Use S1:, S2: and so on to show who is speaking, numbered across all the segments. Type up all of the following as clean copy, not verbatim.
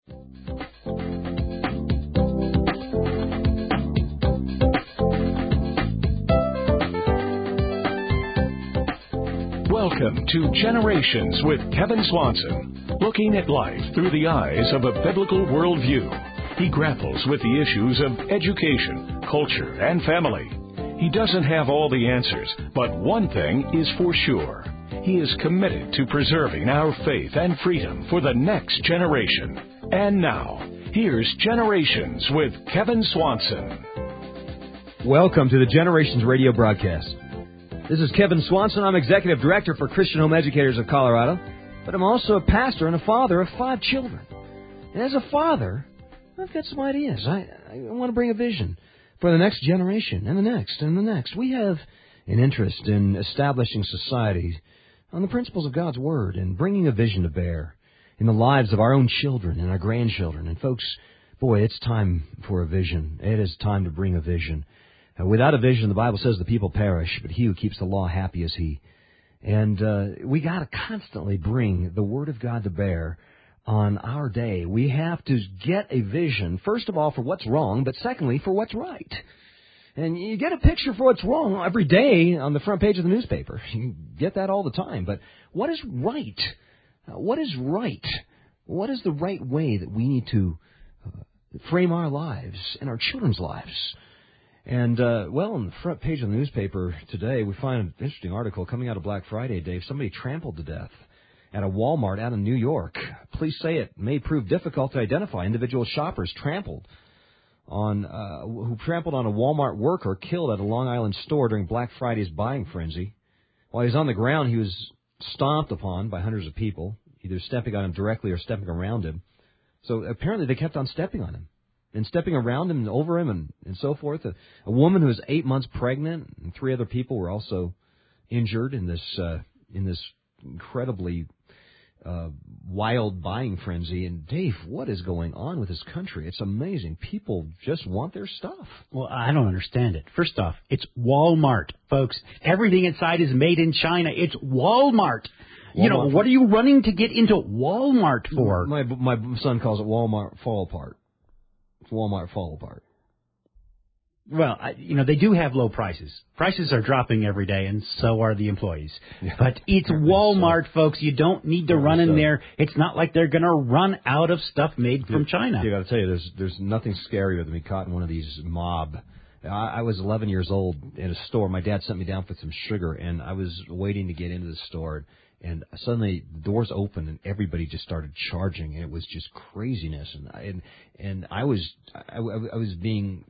S1: Welcome to Generations with Kevin Swanson, looking at life through the eyes of a biblical worldview. He grapples with the issues of education, culture, and family. He doesn't have all the answers, but one thing is for sure. He is committed to preserving our faith and freedom for the next generation. And now, here's Generations with Kevin Swanson.
S2: Welcome to the Generations radio broadcast. This is Kevin Swanson. I'm Executive Director for Christian Home Educators of Colorado, but I'm also a pastor and a father of 5 children. And as a father, I've got some ideas. I want to bring a vision for the next generation and the next and the next. We have an interest in establishing society on the principles of God's Word and bringing a vision to bear in the lives of our own children and our grandchildren. And folks, boy, it's time for a vision. It is time to bring a vision. Without a vision, the Bible says the people perish, but he who keeps the law, happy is he. And we got to constantly bring the Word of God to bear on our day. We have to get a vision, first of all, for what's wrong, but secondly, for what's right. And you get a picture for what's wrong every day on the front page of the newspaper. You get that all the time. But what is right? What is right? What is the right way that we need to frame our lives and our children's lives? And, on the front page of the newspaper today, we find an interesting article coming out of Black Friday, Dave. Somebody trampled to death at a Walmart out in New York. Police say it may prove difficult to identify. Individual shoppers who trampled on a Walmart worker killed at a Long Island store during Black Friday's buying frenzy. While he was on the ground, he was stomped upon by hundreds of people, either stepping on him directly or stepping around him. So apparently they kept on stepping on him and stepping around him and over him and so forth. A woman who was 8 months pregnant and 3 other people were also injured in this incredibly wild buying frenzy. And Dave, what is going on with this country? It's amazing. People just want their stuff.
S3: Well, I don't understand it. First off, it's Walmart, folks. Everything inside is made in China. It's Walmart. You know, what are you running to get into Walmart for?
S2: My son calls it Walmart fall apart. It's Walmart fall apart.
S3: Well, they do have low prices. Prices are dropping every day, and so are the employees. Yeah. But it's Walmart, folks. You don't need to run in there. It's not like they're going to run out of stuff made from China.
S2: I got to tell you, there's nothing scarier than being caught in one of these mob. I was 11 years old in a store. My dad sent me down for some sugar, and I was waiting to get into the store. And suddenly the doors opened and everybody just started charging. And it was just craziness. And I was being,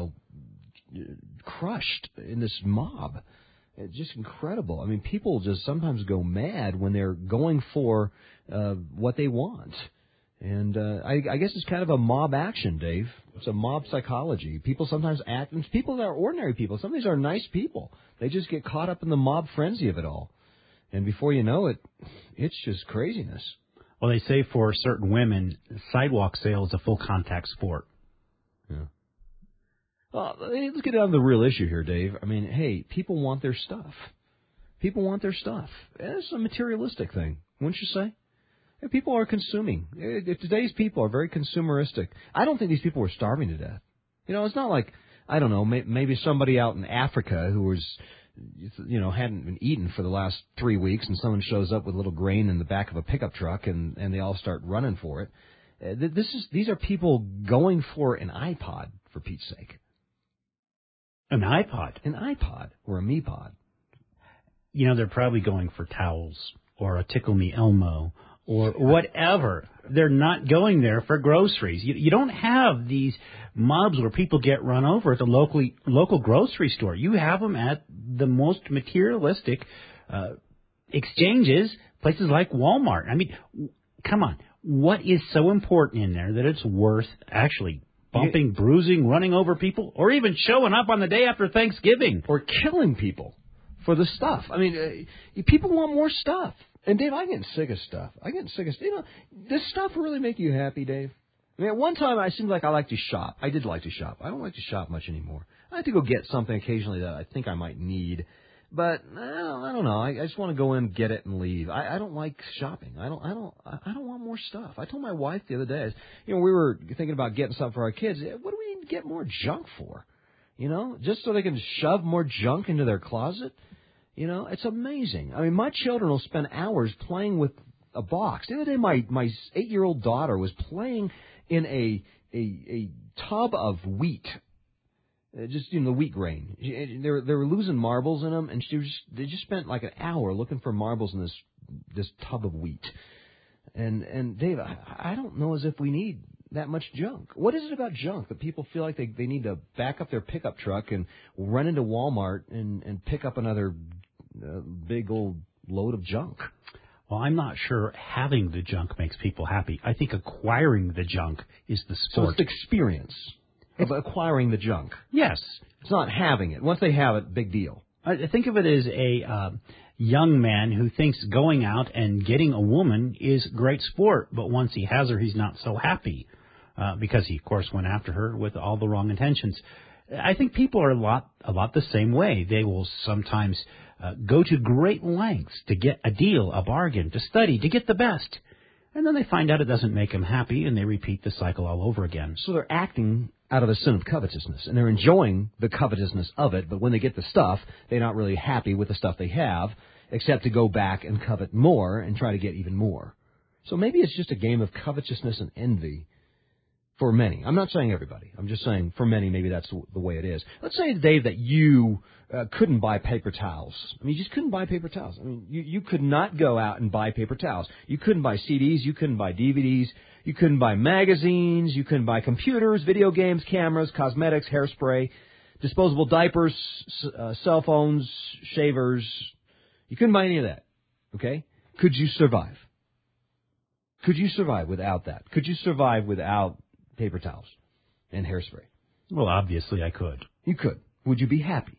S2: crushed in this mob. It's just incredible. I mean, people just sometimes go mad when they're going for what they want. And I guess it's kind of a mob action, Dave. It's a mob psychology. People sometimes act, and people that are ordinary people. Some of these are nice people. They just get caught up in the mob frenzy of it all. And before you know it, it's just craziness.
S3: Well, they say for certain women, sidewalk sale is a full contact sport.
S2: Yeah. Well, let's get down to the real issue here, Dave. I mean, hey, people want their stuff. People want their stuff. It's a materialistic thing, wouldn't you say? People are consuming. Today's people are very consumeristic. I don't think these people were starving to death. It's not like, I don't know, maybe somebody out in Africa who was, hadn't been eaten for the last 3 weeks, and someone shows up with a little grain in the back of a pickup truck, and they all start running for it. These are people going for an iPod, for Pete's sake.
S3: An iPod?
S2: An iPod or a MePod.
S3: They're probably going for towels or a Tickle Me Elmo or whatever. They're not going there for groceries. You don't have these mobs where people get run over at the local grocery store. You have them at the most materialistic exchanges, places like Walmart. I mean, come on. What is so important in there that it's worth actually bumping, bruising, running over people, or even showing up on the day after Thanksgiving?
S2: Or killing people for the stuff. I mean, people want more stuff. And, Dave, I'm getting sick of stuff. Does stuff really make you happy, Dave? I mean, at one time, I seemed like I liked to shop. I did like to shop. I don't like to shop much anymore. I like to go get something occasionally that I think I might need. But I don't know. I just want to go in, get it, and leave. I don't like shopping. I don't want more stuff. I told my wife the other day, we were thinking about getting something for our kids. What do we need to get more junk for? Just so they can shove more junk into their closet. It's amazing. I mean, my children will spend hours playing with a box. The other day, my 8-year-old daughter was playing in a tub of wheat. Just the wheat grain. They were losing marbles in them, and they just spent like an hour looking for marbles in this tub of wheat. And Dave, I don't know as if we need that much junk. What is it about junk that people feel like they need to back up their pickup truck and run into Walmart and pick up another big old load of junk?
S3: Well, I'm not sure having the junk makes people happy. I think acquiring the junk is the sport.
S2: So it's the experience of acquiring the junk.
S3: Yes.
S2: It's not having it. Once they have it, big deal.
S3: I think of it as a young man who thinks going out and getting a woman is great sport, but once he has her, he's not so happy because he, of course, went after her with all the wrong intentions. I think people are a lot the same way. They will sometimes go to great lengths to get a deal, a bargain, to study, to get the best. And then they find out it doesn't make them happy, and they repeat the cycle all over again.
S2: So they're acting out of a sin of covetousness, and they're enjoying the covetousness of it, but when they get the stuff, they're not really happy with the stuff they have, except to go back and covet more and try to get even more. So maybe it's just a game of covetousness and envy for many. I'm not saying everybody. I'm just saying for many, maybe that's the way it is. Let's say, Dave, that you couldn't buy paper towels. I mean, you just couldn't buy paper towels. I mean, you could not go out and buy paper towels. You couldn't buy CDs. You couldn't buy DVDs. You couldn't buy magazines. You couldn't buy computers, video games, cameras, cosmetics, hairspray, disposable diapers, cell phones, shavers. You couldn't buy any of that. Okay? Could you survive? Could you survive without that? Could you survive without paper towels and hairspray?
S3: Well, obviously I could.
S2: You could. Would you be happy?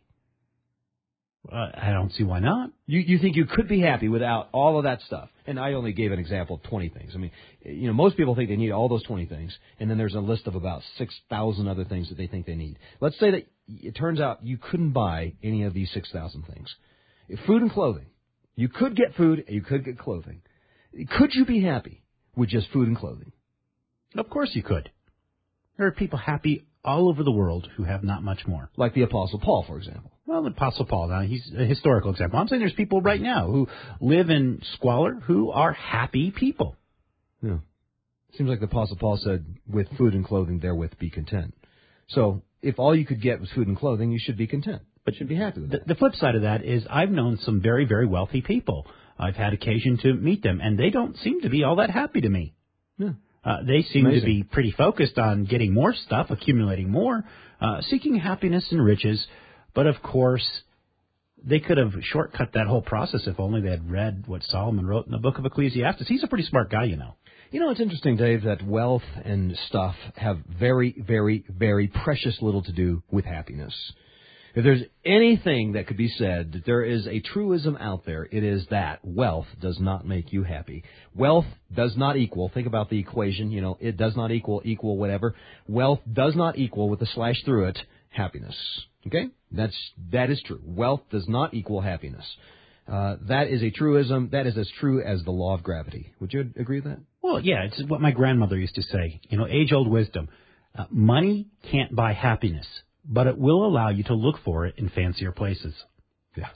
S3: I don't see why not.
S2: You think you could be happy without all of that stuff? And I only gave an example of 20 things. I mean, most people think they need all those 20 things, and then there's a list of about 6,000 other things that they think they need. Let's say that it turns out you couldn't buy any of these 6,000 things. Food and clothing. You could get food, and you could get clothing. Could you be happy with just food and clothing?
S3: Of course you could. There are people happy all over the world who have not much more.
S2: Like the Apostle Paul, for example.
S3: Well, the Apostle Paul, now, he's a historical example. I'm saying there's people right now who live in squalor who are happy people.
S2: Yeah. Seems like the Apostle Paul said, with food and clothing, therewith be content. So if all you could get was food and clothing, you should be content. But you should be happy with that.
S3: The flip side of that is I've known some very, very wealthy people. I've had occasion to meet them, and they don't seem to be all that happy to me.
S2: Yeah.
S3: They seem to be pretty focused on getting more stuff, accumulating more, seeking happiness and riches. But, of course, they could have shortcut that whole process if only they had read what Solomon wrote in the book of Ecclesiastes. He's a pretty smart guy, you know.
S2: You know, it's interesting, Dave, that wealth and stuff have very, very, very precious little to do with happiness. If there's anything that could be said, that there is a truism out there, it is that wealth does not make you happy. Wealth does not equal, think about the equation, it does not equal whatever. Wealth does not equal, with a slash through it, happiness. Okay? That is true. Wealth does not equal happiness. That is a truism. That is as true as the law of gravity. Would you agree with that?
S3: Well, yeah, it's what my grandmother used to say. Age-old wisdom. Money can't buy happiness, but it will allow you to look for it in fancier places.
S2: Yeah.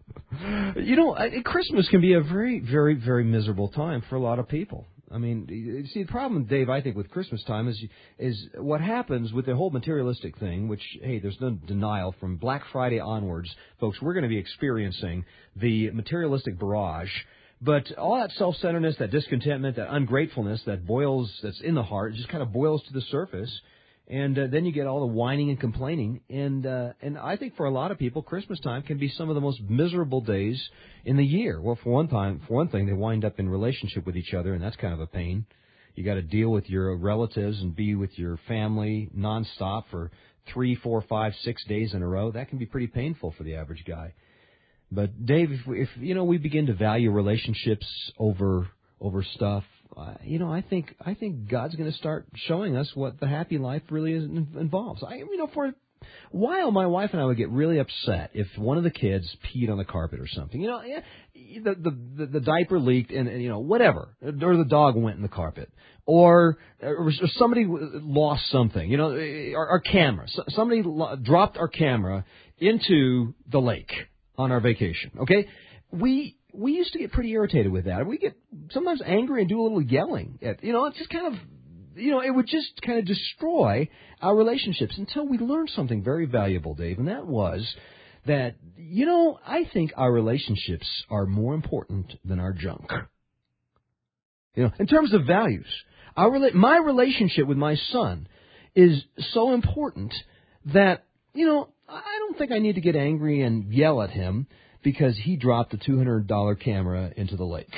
S2: Christmas can be a very, very, very miserable time for a lot of people. I mean, you see, the problem, Dave, I think, with Christmas time is what happens with the whole materialistic thing, which, hey, there's no denial from Black Friday onwards, folks, we're going to be experiencing the materialistic barrage. But all that self-centeredness, that discontentment, that ungratefulness that's in the heart, just kind of boils to the surface. And then you get all the whining and complaining. And I think for a lot of people, Christmas time can be some of the most miserable days in the year. Well, for one thing, they wind up in relationship with each other, and that's kind of a pain. You got to deal with your relatives and be with your family nonstop for 3, 4, 5, 6 days in a row. That can be pretty painful for the average guy. But Dave, if we begin to value relationships over stuff, I think God's going to start showing us what the happy life really involves. while my wife and I would get really upset if one of the kids peed on the carpet or something. You know, the diaper leaked and you know, whatever, or the dog went in the carpet, or somebody lost something. You know, our camera. Somebody dropped our camera into the lake on our vacation. Okay, we used to get pretty irritated with that. We get sometimes angry and do a little yelling. You know, it's just kind of, you know, it would just kind of destroy our relationships until we learned something very valuable, Dave, and that was that, you know, I think our relationships are more important than our junk. You know, in terms of values, my relationship with my son is so important that, you know, I don't think I need to get angry and yell at him because he dropped the $200 camera into the lake.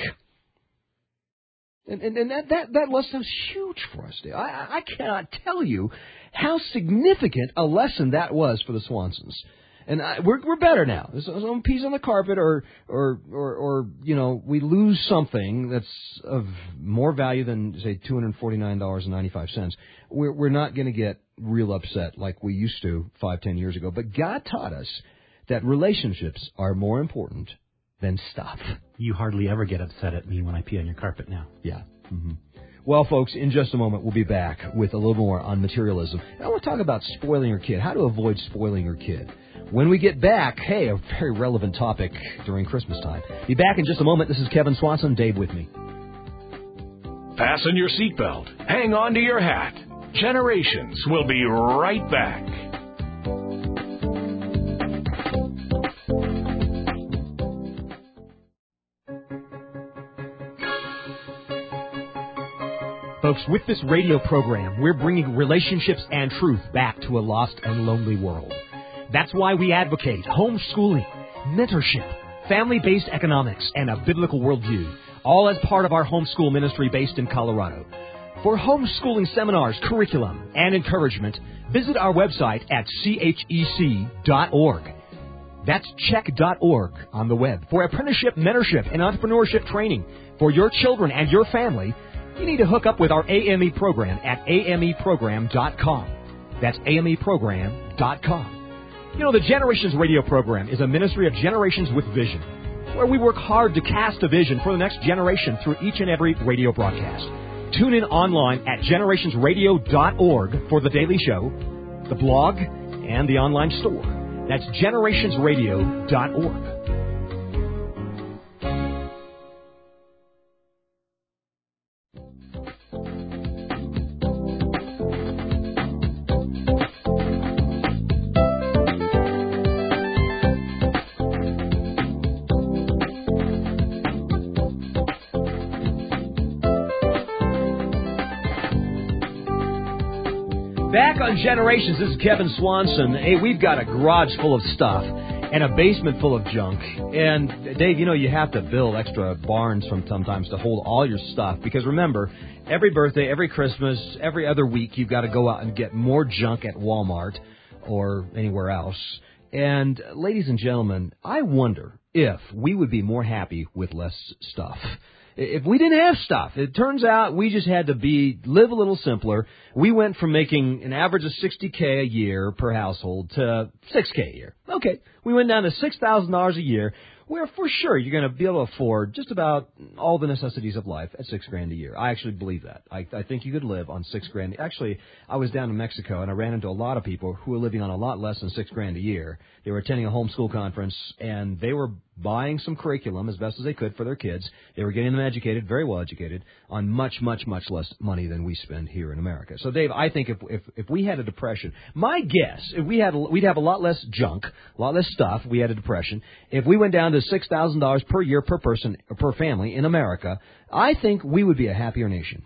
S2: And that lesson was huge for us, Dave. I cannot tell you how significant a lesson that was for the Swansons. And we're better now. There's some piece on the carpet, or you know, we lose something that's of more value than, say, $249.95. We're not going to get real upset like we used to 5-10 years ago. But God taught us that relationships are more important than stuff.
S3: You hardly ever get upset at me when I pee on your carpet now.
S2: Yeah. Mm-hmm. Well, folks, in just a moment, we'll be back with a little more on materialism. And I want to talk about spoiling your kid, how to avoid spoiling your kid. When we get back, hey, a very relevant topic during Christmas time. Be back in just a moment. This is Kevin Swanson, Dave with me.
S1: Fasten your seatbelt. Hang on to your hat. Generations will be right back.
S2: Folks, with this radio program, we're bringing relationships and truth back to a lost and lonely world. That's why we advocate homeschooling, mentorship, family-based economics, and a biblical worldview, all as part of our homeschool ministry based in Colorado. For homeschooling seminars, curriculum, and encouragement, visit our website at chec.org. That's check.org on the web. For apprenticeship, mentorship, and entrepreneurship training for your children and your family, you need to hook up with our AME program at ameprogram.com. That's ameprogram.com. You know, the Generations Radio program is a ministry of Generations with Vision, where we work hard to cast a vision for the next generation through each and every radio broadcast. Tune in online at generationsradio.org for the daily show, the blog, and the online store. That's generationsradio.org. Back on Generations, this is Kevin Swanson. Hey, we've got a garage full of stuff and a basement full of junk. And, Dave, you know, you have to build extra barns from sometimes to hold all your stuff. Because, remember, every birthday, every Christmas, every other week, you've got to go out and get more junk at Walmart or anywhere else. And, ladies and gentlemen, I wonder if we would be more happy with less stuff. If we didn't have stuff, it turns out we just had to live a little simpler. We went from making an average of $60K a year per household to $6K a year. Okay, we went down to $6,000 a year, where for sure you're going to be able to afford just about all the necessities of life at $6,000 a year. I actually believe that. I think you could live on $6,000. Actually, I was down in Mexico and I ran into a lot of people who were living on a lot less than $6,000 a year. They were attending a homeschool conference and they were buying some curriculum as best as they could for their kids. They were getting them educated, very well educated, on much, much, much less money than we spend here in America. So, Dave, I think if we had a depression, my guess, we'd have a lot less junk, a lot less stuff. If we had a depression. If we went down to $6,000 per year per person, per family in America, I think we would be a happier nation.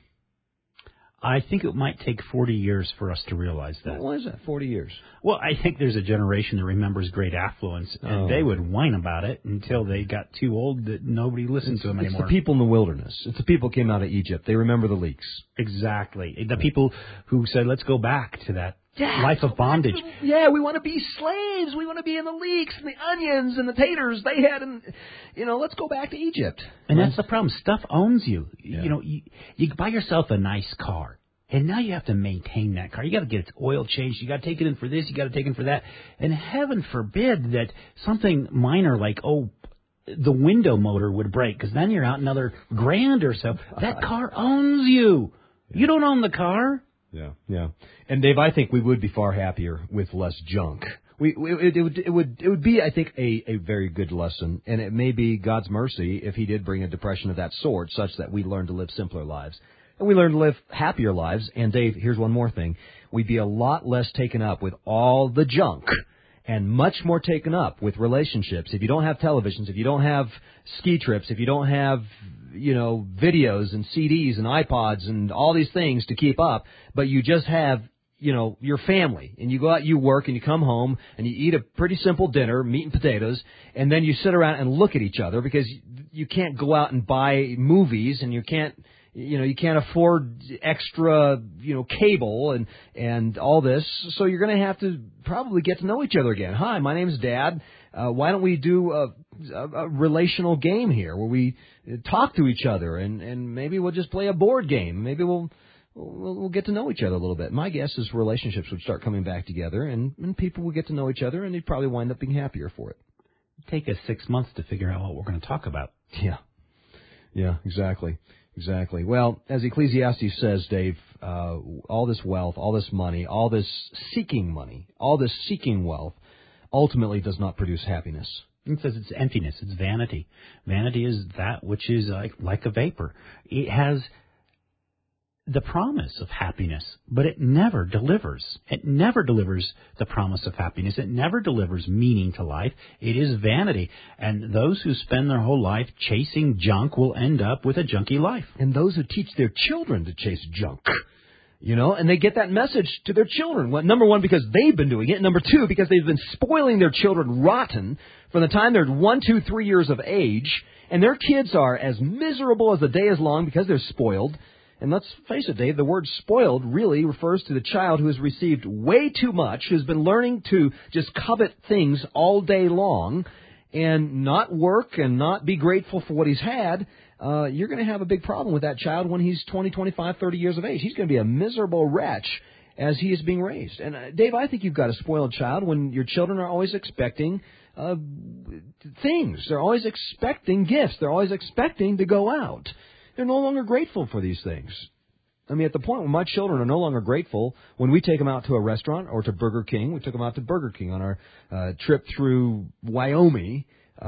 S3: I think it might take 40 years for us to realize that.
S2: Why is that, 40 years?
S3: Well, I think there's a generation that remembers great affluence, and they would whine about it until they got too old that nobody listened to them anymore.
S2: It's the people in the wilderness. It's the people who came out of Egypt. They remember the leaks.
S3: Exactly. The people who said, let's go back to that life of bondage.
S2: Yeah, we want to be slaves. We want to be in the leeks and the onions and the taters they had. And, let's go back to Egypt.
S3: And that's the problem. Stuff owns you.
S2: Yeah.
S3: You buy yourself a nice car. And now you have to maintain that car. You got to get its oil changed. You got to take it in for this. You got to take it in for that. And heaven forbid that something minor like, the window motor would break, because then you're out another $1,000 or so. That car owns you. Yeah. You don't own the car.
S2: Yeah. And Dave, I think we would be far happier with less junk. It would be, I think, a very good lesson, and it may be God's mercy if He did bring a depression of that sort, such that we learn to live simpler lives. And we learn to live happier lives. And, Dave, here's one more thing. We'd be a lot less taken up with all the junk and much more taken up with relationships. If you don't have televisions, if you don't have ski trips, if you don't have, videos and CDs and iPods and all these things to keep up, but you just have, your family, and you go out, you work, and you come home, and you eat a pretty simple dinner, meat and potatoes, and then you sit around and look at each other because you can't go out and buy movies, and you can't afford extra, cable and all this. So you're going to have to probably get to know each other again. Hi, my name's Dad. Why don't we do a relational game here where we talk to each other and maybe we'll just play a board game. Maybe we'll get to know each other a little bit. My guess is relationships would start coming back together and people would get to know each other and they'd probably wind up being happier for it.
S3: Take us 6 months to figure out what we're going to talk about.
S2: Yeah, exactly. Well, as Ecclesiastes says, Dave, all this wealth, all this money, all this seeking wealth, ultimately does not produce happiness.
S3: It says it's emptiness, it's vanity. Vanity is that which is like a vapor. It has the promise of happiness, but it never delivers. It never delivers the promise of happiness. It never delivers meaning to life. It is vanity. And those who spend their whole life chasing junk will end up with a junky life.
S2: And those who teach their children to chase junk, and they get that message to their children. Well, number one, because they've been doing it. Number two, because they've been spoiling their children rotten from the time they're 1, 2, 3 years of age. And their kids are as miserable as the day is long because they're spoiled. And let's face it, Dave, the word spoiled really refers to the child who has received way too much, who's been learning to just covet things all day long and not work and not be grateful for what he's had. You're going to have a big problem with that child when he's 20, 25, 30 years of age. He's going to be a miserable wretch as he is being raised. And, Dave, I think you've got a spoiled child when your children are always expecting things. They're always expecting gifts. They're always expecting to go out. They're no longer grateful for these things. I mean, at the point where my children are no longer grateful when we take them out to a restaurant or to Burger King. We took them out to Burger King on our trip through Wyoming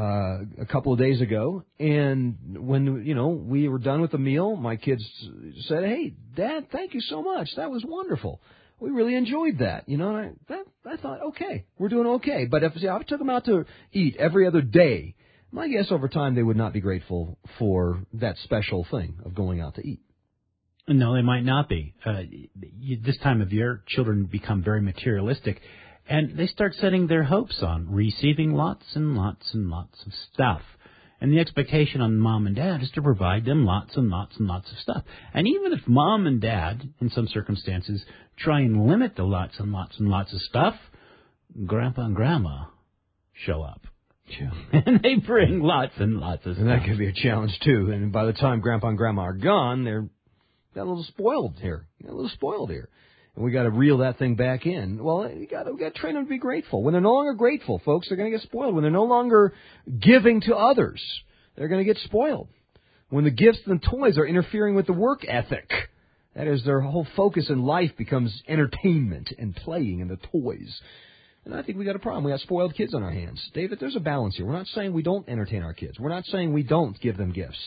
S2: a couple of days ago. And when, we were done with the meal, my kids said, "Hey, Dad, thank you so much. That was wonderful. We really enjoyed that." And I thought, okay, we're doing okay. But if I took them out to eat every other day, my guess over time they would not be grateful for that special thing of going out to eat.
S3: No, they might not be. This time of year, children become very materialistic, and they start setting their hopes on receiving lots and lots and lots of stuff. And the expectation on mom and dad is to provide them lots and lots and lots of stuff. And even if mom and dad, in some circumstances, try and limit the lots and lots and lots of stuff, Grandpa and Grandma show up.
S2: Yeah.
S3: And they bring lots and lots of stuff.
S2: And that could be a challenge, too. And by the time Grandpa and Grandma are gone, they're got a little spoiled here. And we got to reel that thing back in. Well, we got to train them to be grateful. When they're no longer grateful, folks, they're going to get spoiled. When they're no longer giving to others, they're going to get spoiled. When the gifts and toys are interfering with the work ethic, that is, their whole focus in life becomes entertainment and playing and the toys. And I think we got a problem. We got spoiled kids on our hands. David, there's a balance here. We're not saying we don't entertain our kids. We're not saying we don't give them gifts.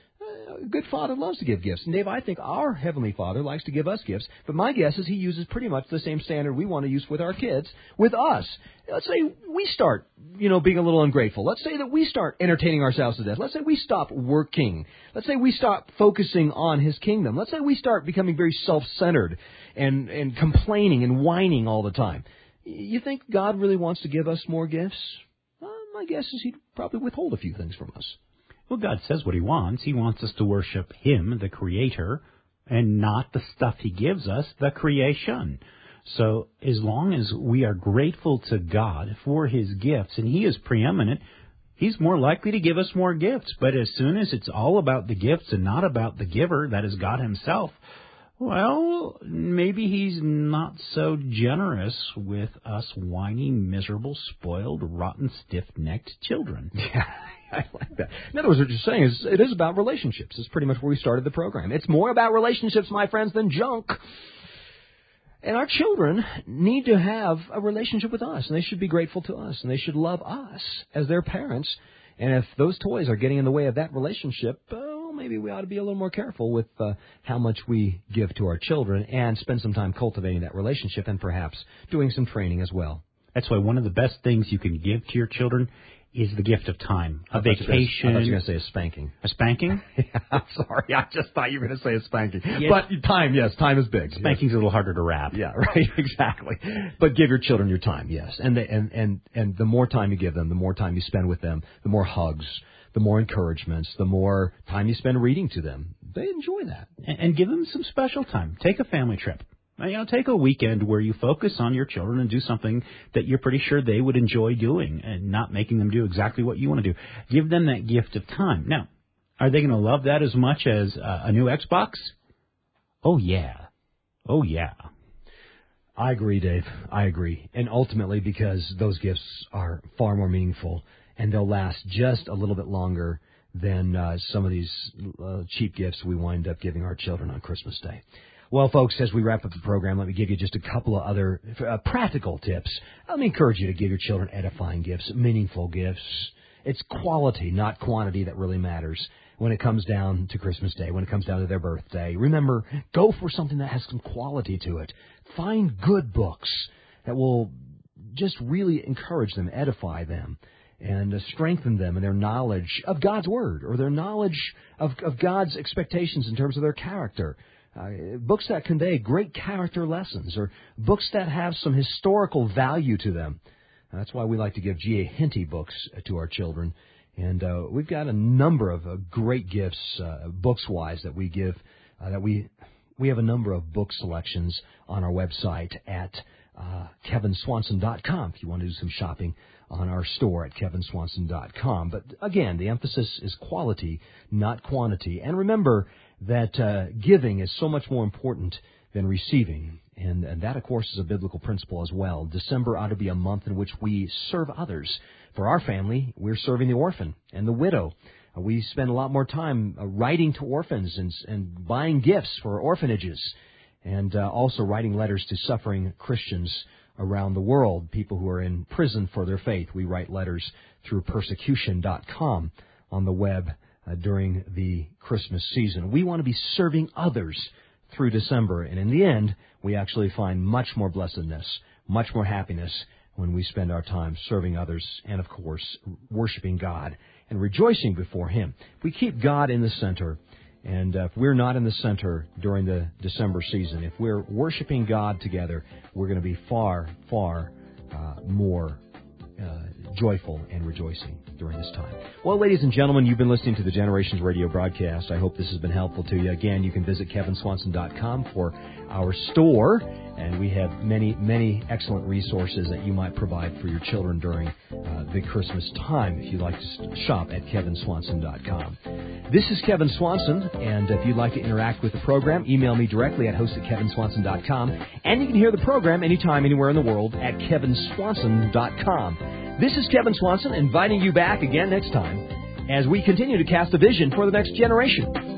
S2: A good father loves to give gifts. And, Dave, I think our Heavenly Father likes to give us gifts. But my guess is He uses pretty much the same standard we want to use with our kids, with us. Let's say we start, being a little ungrateful. Let's say that we start entertaining ourselves to death. Let's say we stop working. Let's say we stop focusing on His kingdom. Let's say we start becoming very self-centered and complaining and whining all the time. You think God really wants to give us more gifts? My guess is He'd probably withhold a few things from us.
S3: Well, God says what He wants. He wants us to worship Him, the Creator, and not the stuff He gives us, the creation. So as long as we are grateful to God for His gifts, and He is preeminent, He's more likely to give us more gifts. But as soon as it's all about the gifts and not about the giver, that is God Himself, Well, maybe he's not so generous with us whiny, miserable, spoiled, rotten, stiff-necked children.
S2: Yeah, I like that. In other words, what you're saying is it is about relationships. It's pretty much where we started the program. It's more about relationships, my friends, than junk. And our children need to have a relationship with us, and they should be grateful to us, and they should love us as their parents. And if those toys are getting in the way of that relationship, maybe we ought to be a little more careful with how much we give to our children and spend some time cultivating that relationship and perhaps doing some training as well.
S3: That's why one of the best things you can give to your children is the gift of time, a vacation.
S2: I thought you were going to say a spanking.
S3: A spanking?
S2: Yeah, I'm sorry. I just thought you were going to say a spanking.
S3: Yes.
S2: But time, yes, time is big.
S3: Spanking's
S2: yes.
S3: a little harder to wrap.
S2: Yeah, right, exactly. But give your children your time, yes. And the more time you give them, the more time you spend with them, the more hugs, the more encouragements, the more time you spend reading to them. They enjoy that.
S3: And give them some special time. Take a family trip. Take a weekend where you focus on your children and do something that you're pretty sure they would enjoy doing and not making them do exactly what you want to do. Give them that gift of time. Now, are they going to love that as much as a new Xbox? Oh, yeah. Oh, yeah.
S2: I agree, Dave. I agree. And ultimately, because those gifts are far more meaningful and they'll last just a little bit longer than some of these cheap gifts we wind up giving our children on Christmas Day. Well, folks, as we wrap up the program, let me give you just a couple of other practical tips. Let me encourage you to give your children edifying gifts, meaningful gifts. It's quality, not quantity, that really matters when it comes down to Christmas Day, when it comes down to their birthday. Remember, go for something that has some quality to it. Find good books that will just really encourage them, edify them, and strengthen them in their knowledge of God's Word or their knowledge of God's expectations in terms of their character. Books that convey great character lessons or books that have some historical value to them. That's why we like to give G.A. Henty books to our children. And we've got a number of great gifts, books-wise, that we give. We have a number of book selections on our website at kevinswanson.com if you want to do some shopping on our store at kevinswanson.com. But again, the emphasis is quality, not quantity. And remember that giving is so much more important than receiving. And that, of course, is a biblical principle as well. December ought to be a month in which we serve others. For our family, we're serving the orphan and the widow. We spend a lot more time writing to orphans and buying gifts for orphanages, and also writing letters to suffering Christians around the world, people who are in prison for their faith. We write letters through persecution.com on the web during the Christmas season. We want to be serving others through December, and in the end, we actually find much more blessedness, much more happiness when we spend our time serving others and, of course, worshiping God and rejoicing before Him. We keep God in the center, and if we're not in the center during the December season, if we're worshiping God together, we're going to be far, far more joyful and rejoicing during this time. Well, ladies and gentlemen, you've been listening to the Generations Radio broadcast. I hope this has been helpful to you. Again, you can visit kevinswanson.com for our store, and we have many, many excellent resources that you might provide for your children during the Christmas time if you'd like to shop at kevinswanson.com. This is Kevin Swanson, and if you'd like to interact with the program, email me directly at host@kevinswanson.com, and you can hear the program anytime, anywhere in the world at kevinswanson.com. This is Kevin Swanson inviting you back again next time as we continue to cast a vision for the next generation.